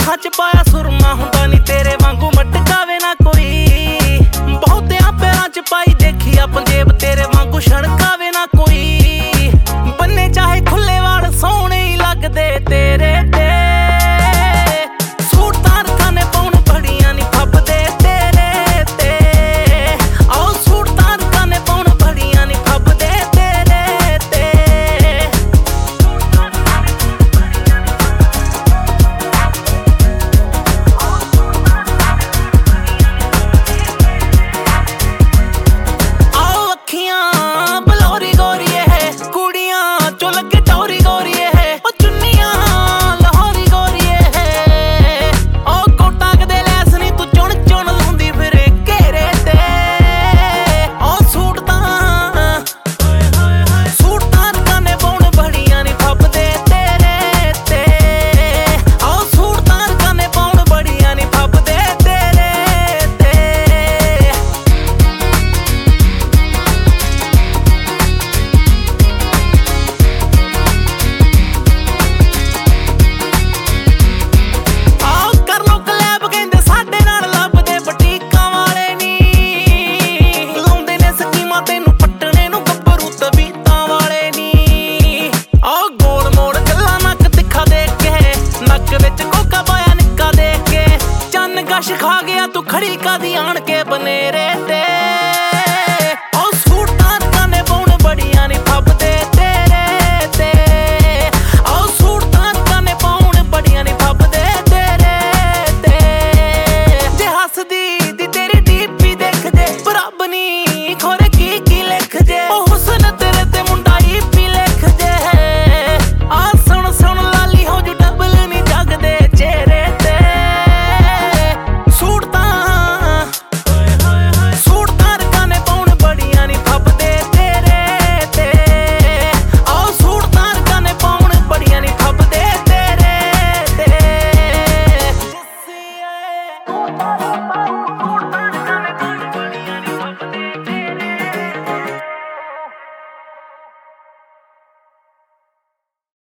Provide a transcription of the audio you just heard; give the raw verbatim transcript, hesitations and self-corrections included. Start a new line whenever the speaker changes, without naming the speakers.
ਅੱਖਾਂ ਚ ਪਾਇਆ ਸੁਰਮਾ ਹੁੰਦਾ ਨੀ ਤੇਰੇ ਵਾਂਗੂ ਮਟਕਾਵੇ ਨਾ ਕੋਈ। ਬਹੁਤਿਆਂ ਪੈਰਾਂ ਚ ਪਾਈ ਦੇਖੀ ਆ ਪੰਜੇਬ ਤੇਰੇ ਵਾਂਗੂ ਛਣਕਾਵੇ ਨਾ ਕੋਈ। ਬੰਨੇ ਚਾਹੇ ਖੁੱਲੇ ਵਾਲ ਸੋਹਣੇ ਹੀ ਲੱਗਦੇ ਤੇਰੇ ਤੇ। ਸੂਟ ਤਾਂ ਰਖਾਂ ਨੇ ਪਾਉਣ ਬੜੀਆਂ ਨੀ ਫੱਬਦੇ ਤੇਰੇ ਤੇ। ਆਓ ਸੂਟ ਤਾਂ ਰਖਾਂ ਨੇ ਪਾਉਣ ਬੜੀਆਂ ਨੀ ਫੱਬਦੇ ਤੇਰੇ ਤੇ। ਆਓ ਅੱਖੀਆਂ ਬਲੌਰੀ ਗੋਰੀਏ ਹੈ ਕੁੜੀਆਂ ਚੋਂ ਲੱਗੇ ਟੌਰੀ ਗੋਰੀਏ ਹੈ। ਉਹ ਚੁੰਨੀਆਂ ਲਾਹੌਰੀ ਗੋਰੀਏ ਹੈ। ਉਹ ਕੋਟਾਂ ਕਦੇ ਲੈਸ ਨੀ ਤੂੰ ਚੁਣ ਚੁਣ ਲਾਉਂਦੀ ਫਿਰੇ ਘੇਰੇ ਤੇ। ਉਹ ਸੂਟ ਤਾਂ ਸੂਟ ਤਾਂ ਰਖਾਂ ਨੇ ਪਾਉਣ ਬੜੀਆਂ ਨੀ ਫੱਬਦੇ ਤੇਰੇ ਤੇ। ਆਓ ਸੂਟ ਤਾਂ ਰਖਾਂ ਨੇ ਪਾਉਣ ਬੜੀਆਂ ਨੀ ਫੱਬਦੇ ਤੇਰੇ ਤੇ। ਆਓ ਕਰ ਲੋ ਕਲੈਬ ਕਹਿੰਦੇ ਸਾਡੇ ਨਾਲ ਲੱਭਦੇ ਬਟੀਕਾਂ ਵਾਲੇ ਨੀ। ਲਾਉਂਦੇ ਨੇ ਸਕੀਮਾਂ ਤੈਨੂੰ ਪੱਟਣੇ ਨੂੰ ਗੱਭਰੂ ਤਬੀਤਾਂ ਵਾਲੇ ਨੀ। ਆਓ ਗੋਲ ਮੋੜ ਗੱਲਾਂ ਨੱਕ ਤਿੱਖਾ ਦੇਖ ਕੇ ਨੱਕ ਵਿੱਚ ਕੋਕਾ ਪਾਇਆ ਨਿੱਕਾ ਦੇਖ ਕੇ। ਚੰਨ ਗਸ਼ ਖਾ ਗਿਆ ਤੂੰ ਖੜੀ ਕਾਦੀ ਆਣ ਕੇ ਬਨੇਰੇ ਤੇ। ਆਓ ਸੂਟ ਤਾਂ ਰਖਾਂ ਨੇ ਪਾਉਣ ਬੜੀਆਂ ਨੀ ਫੱਬਦੇ ਤੇਰੇ ਤੇ। ਆਓ ਸੂਟ ਤਾਂ ਰਖਾਂ ਨੇ ਪਾਉਣ ਬੜੀਆਂ ਨੀ ਫੱਬਦੇ ਤੇਰੇ ਤੇ। ਜੇ ਹੱਸਦੀ ਦੀ ਤੇਰੀ ਡੀਪੀ ਦੇਖ ਜੇ ਰੱਬ ਨੀ ਖੋਰੇ ਕੀ ਕੀ ਲਿਖ ਜੇ। ਉਹ ਹੁਸਨ ਤੇਰੇ ਤੇ ਮੁੰਡਾ ਈਪੀ ਲਿਖ ਜੇ। ਆ ਸੁਣ ਸੁਣ ਲਾਲੀ ਹੋ ਜੂ ਡਬਲ ਨੀ ਜਗਦੇ ਚਿਹਰੇ ਤੇ। ਸੂਟ ਤਾਂ ਸੂਟ ਤਾਂ ਰਖਾਂ ਨੇ ਪਾਉਣ ਬੜੀਆਂ ਨੀ ਫੱਬਦੇ ਤੇਰੇ ਤੇ। ਆਓ ਸੂਟ ਤਾਂ ਰਖਾਂ ਨੇ ਪਾਉਣ ਬੜੀਆਂ ਨੀ ਫੱਬਦੇ ਤੇਰੇ ਤੇ।